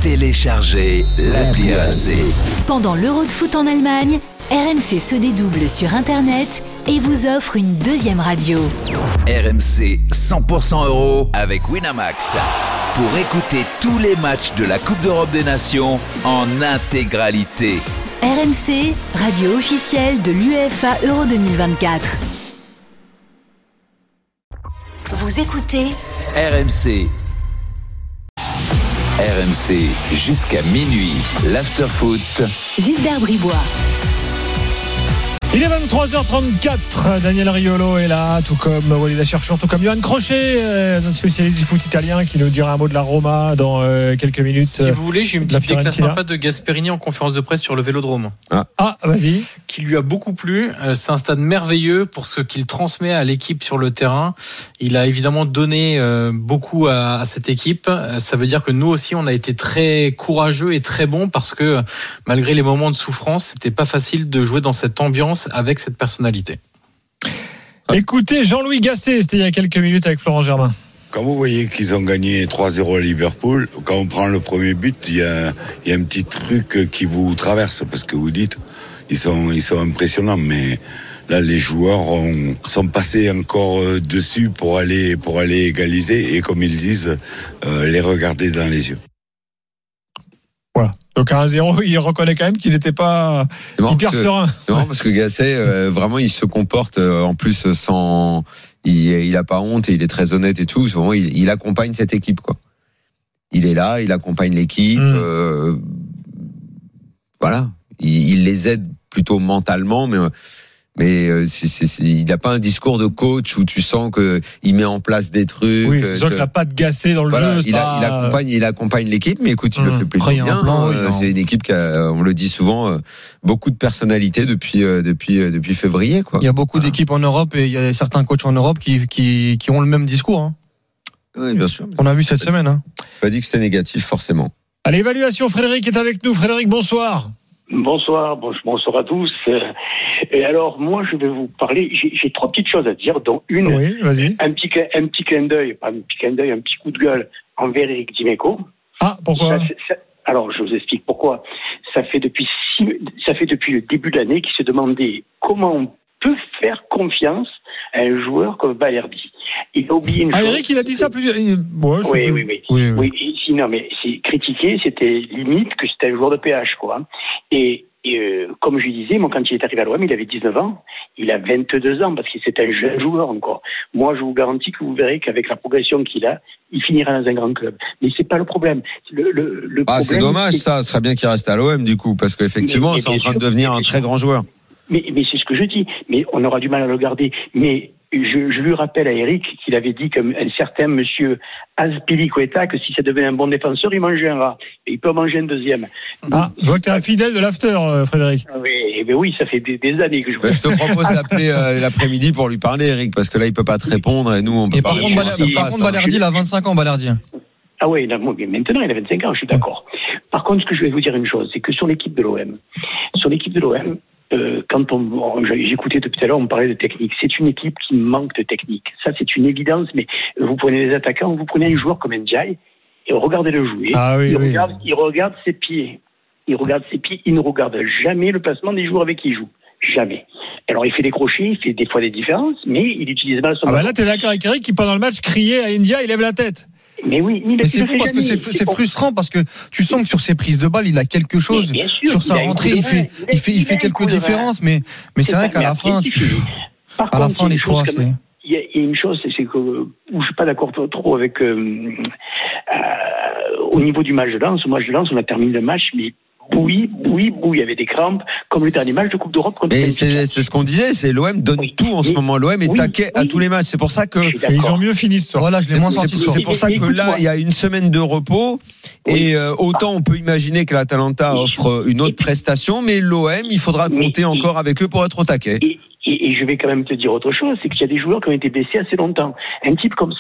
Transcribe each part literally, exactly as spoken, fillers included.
Téléchargez l'appli R M C. Pendant l'Euro de foot en Allemagne, R M C se dédouble sur Internet et vous offre une deuxième radio. R M C cent pour cent euro avec Winamax. Pour écouter tous les matchs de la Coupe d'Europe des Nations en intégralité. R M C, radio officielle de l'UEFA Euro deux mille vingt-quatre. Vous écoutez R M C. R M C jusqu'à minuit. L'afterfoot. Gilbert Bribois. Il est vingt-trois heures trente-quatre, Daniel Riolo est là, tout comme Walid Cherchon, tout comme Johan Crochet, euh, notre spécialiste du foot italien qui nous dira un mot de la Roma dans euh, quelques minutes. Si vous voulez, j'ai une petite déclaration sympa de Gasperini en conférence de presse sur le Vélodrome. Ah, ah vas-y. Qui lui a beaucoup plu. C'est un stade merveilleux pour ce qu'il transmet à l'équipe sur le terrain. Il a évidemment donné euh, beaucoup à, à cette équipe. Ça veut dire que nous aussi, on a été très courageux et très bons parce que malgré les moments de souffrance, c'était pas facile de jouer dans cette ambiance avec cette personnalité. Écoutez, Jean-Louis Gasset, c'était il y a quelques minutes avec Florent Germain. Quand vous voyez qu'ils ont gagné trois zéro à Liverpool, quand on prend le premier but, il y a, il y a un petit truc qui vous traverse parce que vous dites, ils sont, ils sont impressionnants, mais là, les joueurs ont, sont passés encore dessus pour aller, pour aller égaliser et comme ils disent, euh, les regarder dans les yeux. Voilà. Donc à un zéro, il reconnaît quand même qu'il n'était pas hyper serein. C'est marrant parce que Gasset, euh, vraiment, il se comporte euh, en plus sans, il, il a pas honte et il est très honnête et tout. Souvent, il, il accompagne cette équipe, quoi. Il est là, il accompagne l'équipe. Mmh. Euh, voilà, il, il les aide plutôt mentalement, mais. Mais euh, c'est, c'est, c'est, il n'a pas un discours de coach où tu sens que il met en place des trucs. Oui, tu sens qu'il n'a pas de Gasset dans le voilà, jeu. Il, pas... a, il accompagne, il accompagne l'équipe, mais écoute, il mmh. le fait plutôt bien. Plan, oui, c'est une équipe qui a, on le dit souvent, euh, beaucoup de personnalité depuis euh, depuis euh, depuis février, quoi. Il y a beaucoup d'équipes en Europe et il y a certains coachs en Europe qui qui qui ont le même discours. Hein. Oui, bien sûr. On a vu cette semaine. Hein. Pas dit que c'était négatif forcément. À l'évaluation, Frédéric est avec nous. Frédéric, bonsoir. Bonsoir, bonsoir à tous. Et alors, moi, je vais vous parler. J'ai, j'ai trois petites choses à dire, dont une, oui, vas-y. un petit, un petit clin d'œil, pas un petit clin d'œil, un petit coup de gueule envers Eric Dimeco. Ah, pourquoi ça, ça, Alors, je vous explique pourquoi. Ça fait depuis six, ça fait depuis le début de l'année qu'il se demandait comment on peut faire confiance à un joueur comme Balerdi. Il a oublié une ah, chose. Eric, il a dit ça plusieurs. Bon, oui, oui, oui, oui, oui. Oui, sinon, mais c'est critiqué, c'était limite que c'était un joueur de P H, quoi. Et, et euh, comme je disais, moi, quand il est arrivé à l'O M, il avait dix-neuf ans. Il a vingt-deux ans parce que c'est un jeune joueur encore. Moi, je vous garantis que vous verrez qu'avec la progression qu'il a, il finira dans un grand club. Mais c'est pas le problème. Le, le, le ah, problème, c'est dommage, c'est... ça. Ce serait bien qu'il reste à l'O M, du coup, parce qu'effectivement, mais, c'est en train sûr, de devenir un très grand joueur. Mais, mais c'est ce que je dis. Mais on aura du mal à le garder. Mais je, je lui rappelle à Eric qu'il avait dit qu'un certain monsieur Azpilicueta que si ça devenait un bon défenseur, il mangeait un rat. Et il peut en manger un deuxième. Ah, je vois que tu es un fidèle de l'after, Frédéric. Oui, mais oui, ça fait des, des années que je. Je te propose d'appeler euh, l'après-midi pour lui parler, Eric, parce que là, il peut pas te répondre et nous, on peut et pas. Par contre, Balerdi, par contre, Balerdi, il a vingt-cinq ans, Balerdi. Ah oui, maintenant il a vingt-cinq ans, je suis d'accord. Par contre, ce que je vais vous dire une chose, c'est que sur l'équipe de l'O M, sur l'équipe de l'O M, euh, quand on, on j'écoutais depuis tout à l'heure, on parlait de technique. C'est une équipe qui manque de technique. Ça, c'est une évidence. Mais vous prenez des attaquants, vous prenez un joueur comme Ndiaye et regardez-le jouer. Ah oui, il oui. regarde, il regarde ses pieds. Il regarde ses pieds. Il ne regarde jamais le placement des joueurs avec qui il joue. Jamais. Alors, il fait des crochets, il fait des fois des différences, mais il utilise mal son. Ah bah là, t'es d'accord avec Eric qui pendant le match criait à India, il lève la tête. Mais oui, mais, mais c'est fou parce jamais. que c'est, c'est, c'est frustrant parce que tu sens que sur ses prises de balles, il a quelque chose. Sûr, sur sa rentrée, il fait, il fait, il fait quelques différences, mais, mais c'est, c'est vrai qu'à la fin, tu, à la fin, les choix, c'est. Il y a une chose, c'est que où je suis pas d'accord trop avec euh, euh, au niveau du match de Lens. Au match de Lens, on a terminé le match, mais oui, oui, oui, il y avait des crampes, comme le dernier match de Coupe d'Europe. Mais c'est, c'est ce qu'on disait, c'est l'O M donne oui. tout en ce oui. moment. L'O M est oui. taquet oui. à tous les matchs. C'est pour ça que ils ont mieux fini ce soir. Voilà, je l'ai moins senti. C'est, c'est pour ça que là, il y a une semaine de repos oui. et euh, autant on peut imaginer que l'Atalanta offre une autre prestation, mais l'O M, il faudra compter encore avec eux pour être au taquet. Et, et, et je vais quand même te dire autre chose, c'est qu'il y a des joueurs qui ont été blessés assez longtemps. Un type comme ça.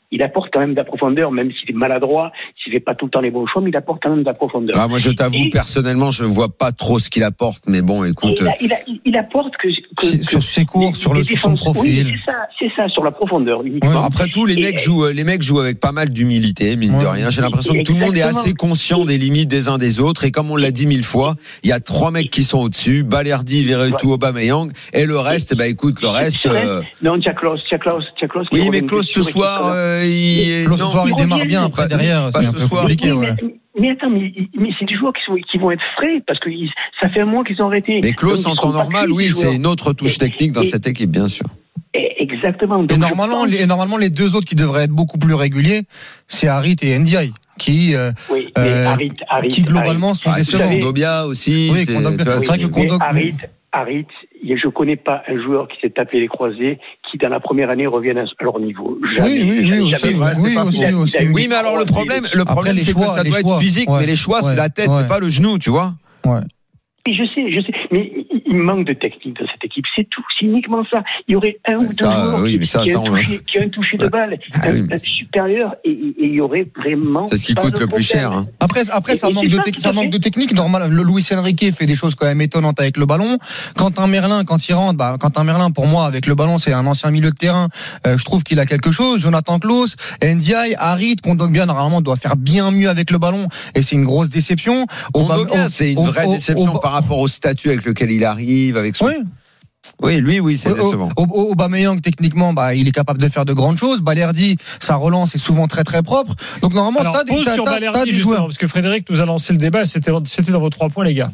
il apporte quand même de la profondeur, même s'il est maladroit, s'il fait pas tout le temps les bons choix, mais il apporte quand même de la profondeur. Ah, moi, je t'avoue, et, personnellement, je vois pas trop ce qu'il apporte, mais bon, écoute. Il, a, il, a, il apporte que, que, que sur ses cours, sur le sur son profil. Oui, c'est ça, c'est ça, sur la profondeur. Ouais, après tout, les et, mecs jouent, les mecs jouent avec pas mal d'humilité, mine ouais. de rien. J'ai l'impression que tout le monde est assez conscient des limites des uns des autres, et comme on l'a dit mille fois, il y a trois mecs qui sont au-dessus, Balerdi, Verretou, ouais. Aubameyang, et le reste, bah écoute, le reste. Euh... Non, t'as Klaus, t'as Klaus, t'as Klaus. Oui, mais Klaus ce soir, euh, il, Klaus ce soir, il démarre bien. Après derrière, c'est un peu compliqué. Ouais. Mais attends, mais, mais c'est des joueurs qui, sont, qui vont être frais parce que ça fait un mois qu'ils ont arrêté. Mais Klaus, en temps normal, oui, c'est une autre touche technique dans et, cette équipe, bien sûr. Et exactement. Donc et normalement, pense... les, normalement, les deux autres qui devraient être beaucoup plus réguliers, c'est Harit et Ndiaye. Qui, euh, oui, euh, Harit, Harit, qui globalement Harit. sont ah, décevants. Kondobia aussi. Oui, c'est, Kondobia, c'est, oui, c'est vrai que Kondobia. Harit, Harit, je ne connais pas un joueur qui s'est tapé les croisés qui, dans la première année, revienne à leur niveau. Jamais, oui, oui, oui, aussi, vrai, oui, pas aussi, il a, aussi, il a oui, mais alors le problème, le problème, c'est choix, que ça doit choix, être physique, ouais, mais les choix, ouais, c'est la tête, ouais. c'est pas le genou, tu vois. Ouais. Et je sais, je sais, mais il manque de technique dans cette équipe, c'est tout, c'est uniquement ça. Il y aurait un ou deux joueurs oui, qui, ça, qui, ça, a touché, qui a un touché de balle ah, un, oui, mais... un supérieur et, et il y aurait vraiment. C'est ce qui coûte le plus cher. Hein. Après, après, et, ça, et manque, de te- ça manque de technique. Normal, le Luis Enrique fait des choses quand même étonnantes avec le ballon. Quentin Merlin, quand il rentre, bah, Quentin Merlin, pour moi, avec le ballon, c'est un ancien milieu de terrain. Euh, je trouve qu'il a quelque chose. Jonathan Klaus, Ndiaye, Harit, Kondogbia, normalement, doit faire bien mieux avec le ballon et c'est une grosse déception. Kondogbia, c'est une vraie au, déception au, au, par rapport au statut avec lequel il arrive, avec son. Oui. Oui, lui, oui, c'est décevant. Aubameyang, techniquement, bah, il est capable de faire de grandes choses. Balerdi, sa relance est souvent très très propre. Donc normalement, Alors, t'as des, t'as, sur t'as, Balerdi, t'as des joueurs. Parce que Frédéric nous a lancé le débat, c'était, c'était dans vos trois points, les gars.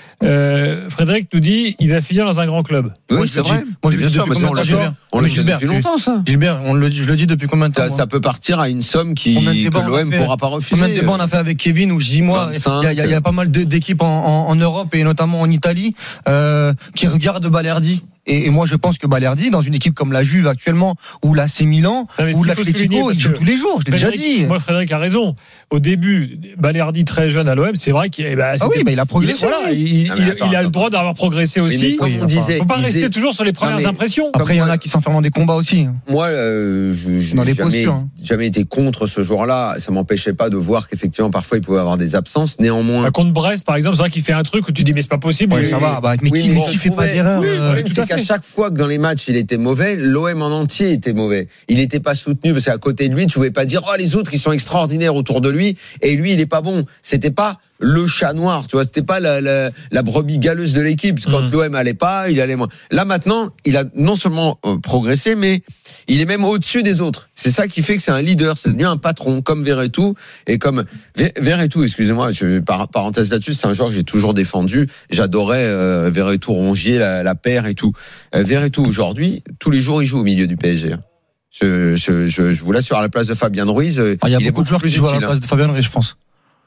Euh, Frédéric nous dit, il va finir dans un grand club. Oui, oui c'est vrai. Moi, je bien sûr, mais on l'a dit depuis longtemps, ça. Gilbert, on le, je le dis depuis combien de temps? Ça, ça peut partir à une somme qui, que l'O M pourra pas refuser. Combien de débats on a fait avec Kevin où je dis, moi, il y a, y, a, y a pas mal de, d'équipes en, en, en Europe et notamment en Italie, euh, qui regardent Balerdi. Et, et moi, je pense que Balerdi, dans une équipe comme la Juve actuellement, ou l'A C Milan, non, ou l'Atlético, il joue tous les jours. Je l'ai Frédéric, déjà dit. Moi, Frédéric a raison. Au début, Balerdi très jeune à l'O M, c'est vrai qu'il bah, ah oui, bah, il a progressé. Il, voilà, il, ah, attends, il a attends. le droit d'avoir progressé aussi. Oui, comme oui, on disait, faut pas rester disait... toujours sur les premières non, impressions. Après, il y en a qui s'enferment dans des combats aussi. Moi, euh, je, je, dans j'ai les jamais, postures, hein. jamais été contre ce joueur-là. Ça m'empêchait pas de voir qu'effectivement, parfois, il pouvait avoir des absences. Néanmoins, bah, contre Brest, par exemple, c'est vrai qu'il fait un truc où tu dis mais c'est pas possible. Ouais, ça va. Bah, mais qui ne fait pas d'erreur. C'est qu'à chaque fois que dans les matchs, il était mauvais, l'O M en entier était mauvais. Il n'était pas soutenu parce qu'à côté de lui, tu pouvais pas dire, oh, les autres, ils sont extraordinaires autour de lui et lui, il est pas bon. C'était pas le chat noir, tu vois, c'était pas la, la, la brebis galeuse de l'équipe. Quand mmh. l'O M allait pas, il allait moins. Là, maintenant, il a non seulement euh, progressé, mais il est même au-dessus des autres. C'est ça qui fait que c'est un leader, c'est devenu un patron, comme Verretou et comme Verretou, excusez-moi, je, par, parenthèse là-dessus, c'est un joueur que j'ai toujours défendu. J'adorais euh, Verretou, Rongier, la, la paire et tout. Euh, Verretou, aujourd'hui, tous les jours, il joue au milieu du P S G. Je, je, je, je vous l'assure, à la place de Fabien Ruiz, euh, ah, il y a il beaucoup de joueurs qui jouent à la place de Fabien Ruiz, je pense.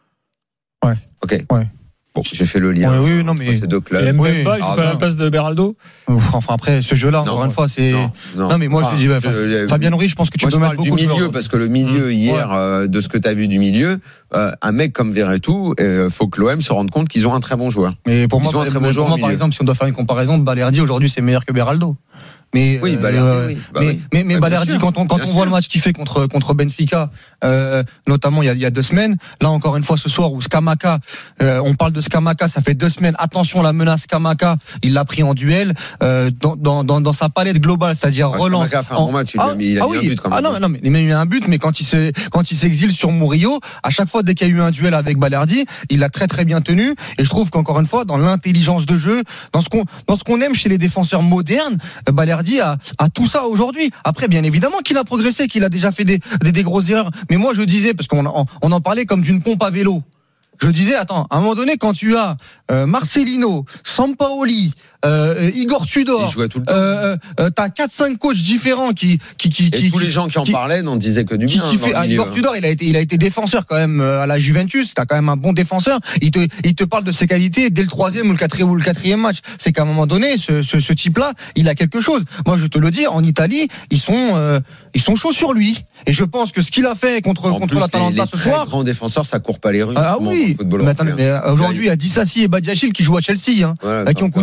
Ouais. Ok. Ouais. Bon, j'ai fait le lien. Oui, oui, non, mais. Ces deux clubs. Et oui. pas, il joue ah, pas à la place de Beraldo. Enfin, après, ce jeu-là, encore une fois, c'est. Non, non. non mais moi, ah, je dis, bah, je, Fabien Ruiz, je pense que tu moi, peux je mettre parle beaucoup du milieu, de parce que le milieu, mmh. hier, ouais. euh, de ce que tu as vu du milieu, euh, un mec comme Verretou, il euh, faut que l'O M se rende compte qu'ils ont un très bon joueur. Mais pour ils moi, ont un très bon pour joueur moi par exemple, si on doit faire une comparaison, Balerdi, aujourd'hui, c'est meilleur que Beraldo. Mais oui, Balerdi, euh, oui. Bah, mais, oui. mais mais bah, Balerdi, quand on quand on voit le match qu'il fait contre contre Benfica, euh, notamment il y a il y a deux semaines, là encore une fois ce soir où Scamacca, euh, on parle de Scamacca, ça fait deux semaines. Attention, la menace Scamacca, il l'a pris en duel euh, dans dans dans dans sa palette globale, c'est-à-dire ah, relance. Scamacca a fait un bon match, il a mis, il a ah, mis oui. un but quand même. Ah non non mais il a eu un but, mais quand il se quand il s'exile sur Murillo, à chaque fois dès qu'il y a eu un duel avec Balerdi, il l'a très très bien tenu. Et je trouve qu'encore une fois, dans l'intelligence de jeu, dans ce qu'on dans ce qu'on aime chez les défenseurs modernes, Balerdi a a tout ça aujourd'hui. Après, bien évidemment qu'il a progressé, qu'il a déjà fait des, des, des grosses erreurs. Mais moi, je disais, parce qu'on on, on en parlait comme d'une pompe à vélo. Je disais, attends, à un moment donné, quand tu as euh, Marcelino, Sampaoli, euh, Igor Tudor, euh, euh, t'as quatre cinq coachs différents qui qui qui, et qui tous qui, les gens qui en qui, parlaient n'en disaient que du bien. Qui, qui fait, Igor Tudor, il a été il a été défenseur quand même à la Juventus. T'as quand même un bon défenseur. Il te il te parle de ses qualités dès le troisième ou le quatrième ou le quatrième match. C'est qu'à un moment donné, ce ce, ce type-là, il a quelque chose. Moi, je te le dis, en Italie, ils sont euh, ils sont chauds sur lui. Et je pense que ce qu'il a fait contre en contre l'Atalanta ce soir, les grands défenseurs, ça court pas les rues. Ah oui. Mais, attends, mais aujourd'hui, il y a Dissassi et Badiachil qui jouent à Chelsea, hein, voilà, qui ont coûté quarante-cinq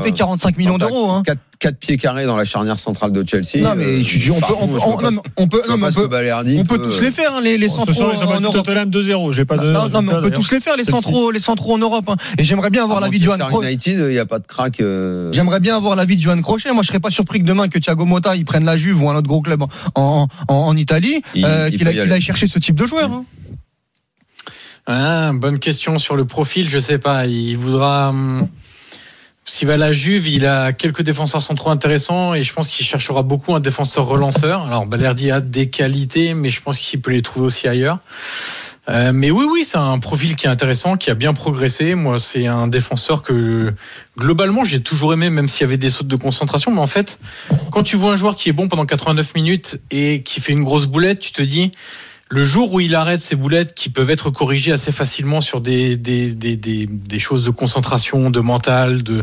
cinq millions d'euros. Hein. quatre pieds carrés dans la charnière centrale de Chelsea. Non, mais je, on, peut, on, on, on, non, on peut, non, mais on peut, on peut tous les faire, hein, les, les centraux en Europe. Tottenham deux zéro, j'ai pas de. Non, non, mais on peut tous les faire, les centraux, les centraux en Europe. Hein. Et j'aimerais bien avoir l'avis de Johan Crochet. United, il y a pas de crack. Euh... J'aimerais bien avoir l'avis de Johan Crochet. Moi, je serais pas surpris que demain que Thiago Motta il prenne la Juve ou un autre gros club en, en, en, en Italie, il, euh, il qu'il, a, qu'il aille chercher ce type de joueur. Hein. Ah, bonne question sur le profil, je sais pas. Il voudra. Hum... S'il va à la Juve, il a quelques défenseurs centraux intéressants et je pense qu'il cherchera beaucoup un défenseur relanceur. Alors Balerdi a des qualités, mais je pense qu'il peut les trouver aussi ailleurs. Euh, mais oui, oui, c'est un profil qui est intéressant, qui a bien progressé. Moi, c'est un défenseur que globalement j'ai toujours aimé, même s'il y avait des sautes de concentration. Mais en fait, quand tu vois un joueur qui est bon pendant quatre-vingt-neuf minutes et qui fait une grosse boulette, tu te dis. Le jour où il arrête ces boulettes qui peuvent être corrigées assez facilement sur des des des des, des choses de concentration, de mental, de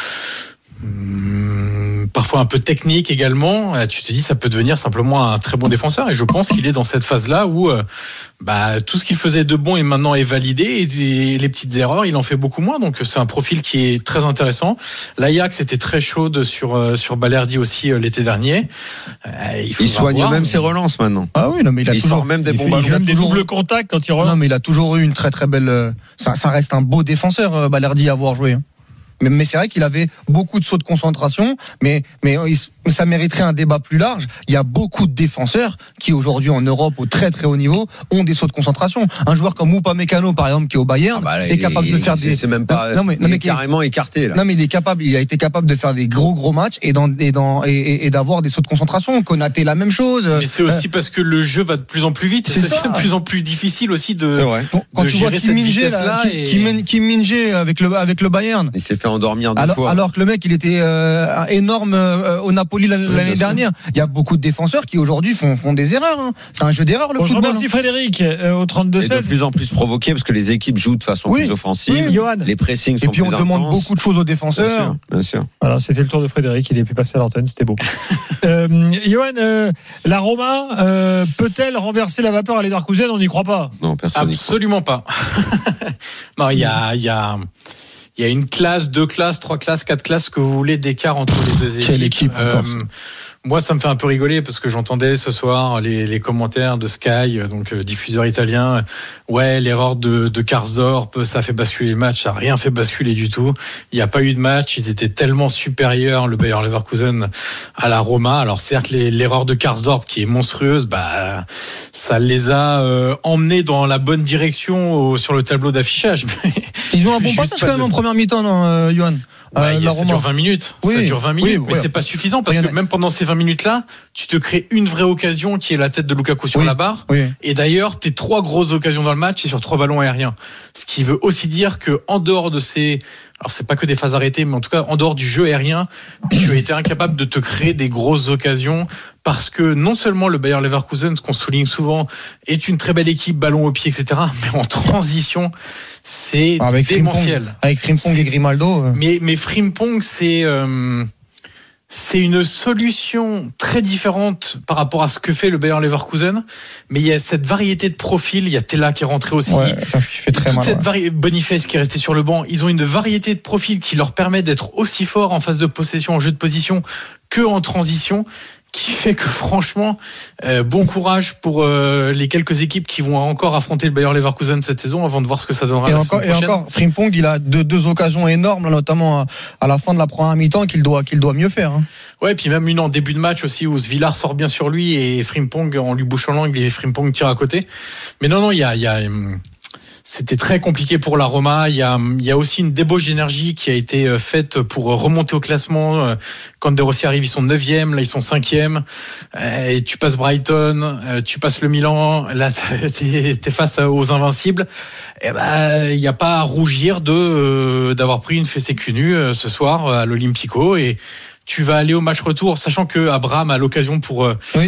hum, parfois un peu technique également, tu te dis ça peut devenir simplement un très bon défenseur et je pense qu'il est dans cette phase-là où euh, bah tout ce qu'il faisait de bon est maintenant est validé et, et les petites erreurs, il en fait beaucoup moins donc c'est un profil qui est très intéressant. L'Ajax était très chaude sur euh, sur Balerdi aussi euh, l'été dernier. Euh, il, il soigne voir, même mais... ses relances maintenant. Ah oui, non mais il a il toujours sort même des bons ballons. Il a même des doubles contacts quand il relance. Non mais il a toujours eu une très très belle ça, ça reste un beau défenseur Balerdi à avoir joué. Mais, mais c'est vrai qu'il avait beaucoup de sauts de concentration, mais, mais ça mériterait un débat plus large. Il y a beaucoup de défenseurs qui aujourd'hui en Europe au très très haut niveau ont des sauts de concentration. Un joueur comme Upamecano par exemple qui est au Bayern ah bah là, est capable il, de faire c'est, des. C'est même pas. Non mais, non, il mais est carrément écarté là. Non mais il est capable. Il a été capable de faire des gros gros matchs et dans et dans et, et, et d'avoir des sauts de concentration. Konaté la même chose. Mais c'est aussi euh, parce que le jeu va de plus en plus vite. C'est, c'est de plus en plus difficile aussi de. C'est vrai. Quand de tu gérer vois Kim cette vitesse là. Et... Kim, Kim Min-jae avec le avec le Bayern. Il s'est fait endormir deux alors, fois. Alors que le mec il était euh, énorme euh, au Napoli l'année, oui, l'année dernière. Il y a beaucoup de défenseurs qui aujourd'hui font, font des erreurs. Hein. C'est un jeu d'erreurs le bon, football. Merci Frédéric euh, au trente-deux seize. Et de plus en plus provoqué parce que les équipes jouent de façon oui, plus offensive. Oui, les pressings sont plus intenses. Et puis on demande intenses. Beaucoup de choses aux défenseurs. Bien sûr. Bien sûr. Voilà, c'était le tour de Frédéric. Il est pu passer à l'antenne. C'était beau. euh, Johan, euh, la Roma euh, peut-elle renverser la vapeur à Leverkusen? On n'y croit pas. Non, personne. Absolument pas. Non, il y a, il y a. Il y a une classe, deux classes, trois classes, quatre classes que vous voulez d'écart entre les deux équipes. Quelle équipe euh, moi, ça me fait un peu rigoler parce que j'entendais ce soir les, les commentaires de Sky, donc euh, diffuseur italien. Ouais, l'erreur de, de Karsdorp, ça a fait basculer le match. Ça n'a rien fait basculer du tout. Il n'y a pas eu de match. Ils étaient tellement supérieurs, le Bayer Leverkusen, à la Roma. Alors certes, les, l'erreur de Karsdorp, qui est monstrueuse, bah ça les a euh, emmenés dans la bonne direction au, sur le tableau d'affichage. Ils ont un bon passage quand même de... en première mi-temps, non, euh, Johan? Bah, euh, ça dure vingt minutes. Oui, ça dure vingt minutes, oui, mais oui. C'est pas suffisant parce que même pendant ces vingt minutes-là, tu te crées une vraie occasion qui est la tête de Lukaku sur oui, la barre. Oui. Et d'ailleurs, tes trois grosses occasions dans le match, c'est sur trois ballons aériens. Ce qui veut aussi dire que en dehors de ces, alors c'est pas que des phases arrêtées, mais en tout cas en dehors du jeu aérien, tu as été incapable de te créer des grosses occasions. Parce que non seulement le Bayer Leverkusen, ce qu'on souligne souvent, est une très belle équipe, ballon au pied, et cetera. Mais en transition, c'est avec démentiel. Frimpong, avec Frimpong et Grimaldo. Mais mais Frimpong, c'est euh, c'est une solution très différente par rapport à ce que fait le Bayer Leverkusen. Mais il y a cette variété de profils. Il y a Tella qui est rentré aussi. Ouais, ça fait très Toute mal, cette ouais. vari... Boniface qui est resté sur le banc. Ils ont une variété de profils qui leur permet d'être aussi forts en phase de possession, en jeu de position, que en transition. Qui fait que franchement, euh, bon courage pour euh, les quelques équipes qui vont encore affronter le Bayer Leverkusen cette saison avant de voir ce que ça donnera et la encore, saison prochaine. Et encore, Frimpong, il a deux, deux occasions énormes, notamment à, à la fin de la première mi-temps qu'il doit, qu'il doit mieux faire. Hein. Ouais, et puis même une en début de match aussi où Villar sort bien sur lui et Frimpong en lui bouchant l'angle et Frimpong tire à côté. Mais non, non, il y a, il y a c'était très compliqué pour la Roma. Il y a, il y a aussi une débauche d'énergie qui a été faite pour remonter au classement. Quand De Rossi arrive, ils sont neuvième, là ils sont cinquième. Et tu passes Brighton, tu passes le Milan, là t'es, t'es face aux invincibles. Et ben, il n'y a pas à rougir de d'avoir pris une fessée cul nue ce soir à l'Olympico et tu vas aller au match retour, sachant que Abraham a l'occasion pour oui.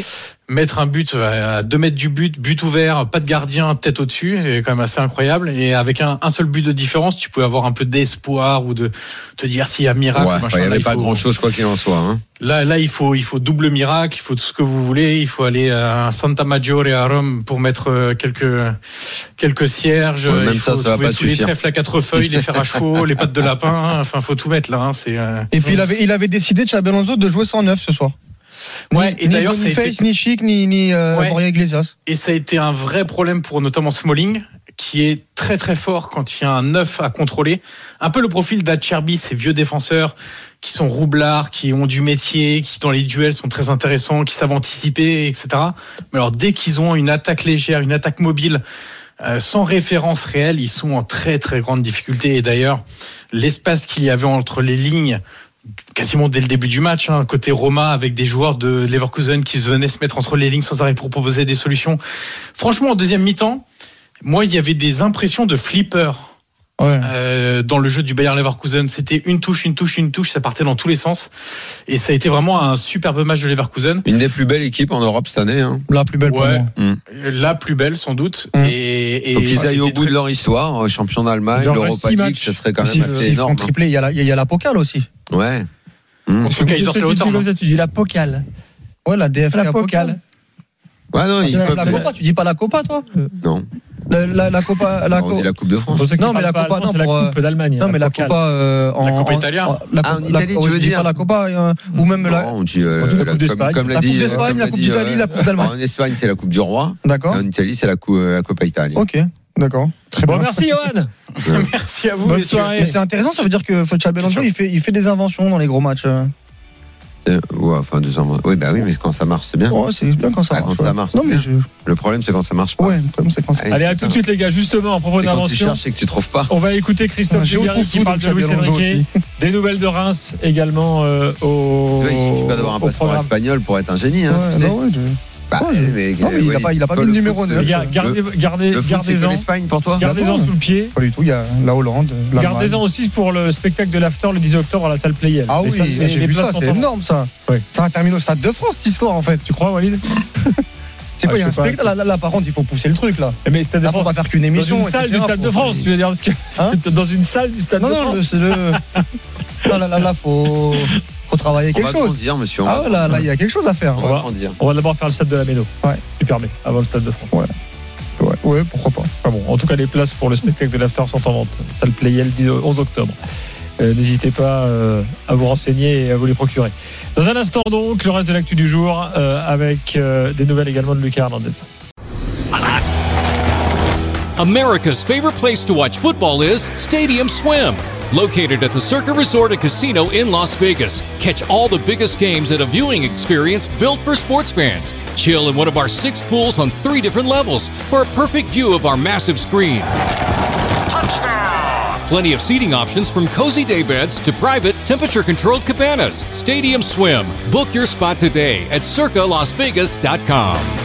mettre un but à deux mètres du but, but ouvert, pas de gardien, tête au-dessus, c'est quand même assez incroyable. Et avec un, un seul but de différence, tu peux avoir un peu d'espoir ou de te dire s'il y a miracle. Ouais, machin. il n'y avait Là, pas faut... grand-chose quoi qu'il en soit. Hein. Là, là, il faut, il faut double miracle, il faut tout ce que vous voulez. Il faut aller à Santa Maggiore à Rome pour mettre quelques quelques cierges. Ouais, même il faut ça, ça trouver va pas tous les suffire. trèfles à quatre feuilles, les fers à chevaux, les pattes de lapin. Enfin, faut tout mettre là. Hein, c'est. Euh... Et puis il avait, il avait décidé, Xabi Alonso, de jouer sans neuf ce soir. Ouais, ni, et d'ailleurs, ni ça a Boniface, été... ni Chic, ni, ni euh, Ouais. Borja Iglesias. Et ça a été un vrai problème pour notamment Smalling, qui est très très fort quand il y a un neuf à contrôler. Un peu le profil d'Acerbi, ces vieux défenseurs qui sont roublards, qui ont du métier, qui dans les duels sont très intéressants, qui savent anticiper, et cetera. Mais alors dès qu'ils ont une attaque légère, une attaque mobile, euh, sans référence réelle, ils sont en très très grande difficulté. Et d'ailleurs, l'espace qu'il y avait entre les lignes, quasiment dès le début du match, hein, côté Roma, avec des joueurs de Leverkusen qui venaient se mettre entre les lignes sans arrêt pour proposer des solutions. Franchement, en deuxième mi-temps, moi, il y avait des impressions de flipper Ouais. euh, dans le jeu du Bayer Leverkusen. C'était une touche, une touche, une touche, ça partait dans tous les sens. Et ça a été vraiment un superbe match de Leverkusen. Une des plus belles équipes en Europe cette année. Hein. La plus belle pour Ouais. moi. Mm. La plus belle, sans doute. Mm. Et, et Donc ils aillent au c'était bout très- de leur histoire, champion d'Allemagne, Il leur reste l'Europa six League, matchs. ça serait quand même S'ils assez s'ils font énorme. tripler, il y a la, il y a la Pokal aussi. Hein. Ouais. Mm. Contre Qu'est-ce que Kaiserslautern. tu dis comme ça, tu dis la Pokal. Ouais, la D F K La Pokal. Ouais, non, ils C'est la, peuvent. la Copa, tu dis pas la Copa, toi Non, la, la, la Copa, la on Co- dit la Coupe de France. Pour ceux qui Non, mais parlent la pas Copa, allemand, non, c'est la pour, euh, Coupe d'Allemagne. Non, mais la Pokal. Copa euh, en, La Copa en- Italia. en- la, Ah, en la- Italie, ouais, tu veux je dis dire pas la Copa, euh, ou même la, Non, on dit, euh, On dit la la- Coupe d'Espagne. comme, comme l'a La dit, Coupe euh, d'Espagne, comme la l'a Coupe dit, d'Italie, euh, la Coupe d'Allemagne. En Espagne, c'est la Coupe du Roi. D'accord. Et en Italie, c'est la, coupe, la Coppa Italia. Ok, d'accord. Très Bon, bien. merci Johan. Merci à vous, Bonne messieurs. soirée. Mais c'est intéressant, ça veut dire que Xabi Alonso, il fait, il fait des inventions dans les gros matchs. euh. Euh, ouais, enfin, deux ans. Oui, bah oui, mais quand ça marche, c'est bien. Ouais, c'est bien quand ça Ah, marche. quand ça ouais. marche, Non, c'est mais bien. je... Le problème, c'est quand ça marche pas. Ouais, le problème, c'est quand ça. Ouais, Allez, à c'est tout de ça. suite, les gars. Justement, à propos Et quand tu d'invention, cherches, c'est que tu trouves pas. on va écouter Christophe Un Dugarry qui géofoufou parle de de Luis Xabi Alonso Enrique. aussi. Des nouvelles de Reims également euh, au. Tu vois, il suffit pas d'avoir un au passeport programme. espagnol pour être un génie. Hein, Ouais, tu sais. non, ouais, je- Bah, Ouais, mais, non, mais il a oui. pas- il a pas Toi, mis le le numéro foot, neuf. Les gars, gardez, gardez, Le foot, c'est que gardez-en. l'Espagne pour toi. Gardez-en sous le pied. Pas du tout, il y a la Hollande, l'Allemagne. Gardez-en aussi pour le spectacle de l'After le dix octobre à la salle Playel. Ah Les oui, salles- les- j'ai les vu places ça, sont c'est en vente. énorme ça. Ouais. Ça va terminer au Stade de France cette histoire en fait. Tu crois, Walid? C'est quoi, Ah, il y a un je sais pas, spectacle là, là, là, par contre, il faut pousser le truc là. Mais Stade de Là, faut France. pas faire qu'une Dans émission. une salle du et cetera, Stade de faut- France, tu veux dire parce que Hein dans une salle du Stade Non, de non, France. le- c'est le. Non, là, là, là, faut. Faut travailler On va quelque chose. grandir, monsieur. on Ah va ouais, là, là, il y a quelque chose à faire. On On va va- grandir. On va d'abord faire le stade de la Méno. Ouais. Tu permets, avant le stade de France. Ouais, ouais, pourquoi pas. Ah bon, en tout cas, les places pour le spectacle de l'After sont en vente. Salle Playel, dix onze octobre. Euh, N'hésitez pas euh, à vous renseigner et à vous les procurer. Dans un instant, donc, le reste de l'actu du jour, euh, avec euh, des nouvelles également de Lucas Hernandez. America's favorite place to watch football is Stadium Swim. Located at the Circa Resort and Casino in Las Vegas. Catch all the biggest games at a viewing experience built for sports fans. Chill in one of our six pools on three different levels for a perfect view of our massive screen. Plenty of seating options from cozy day beds to private temperature-controlled cabanas. Stadium Swim. Book your spot today at circa las vegas dot com.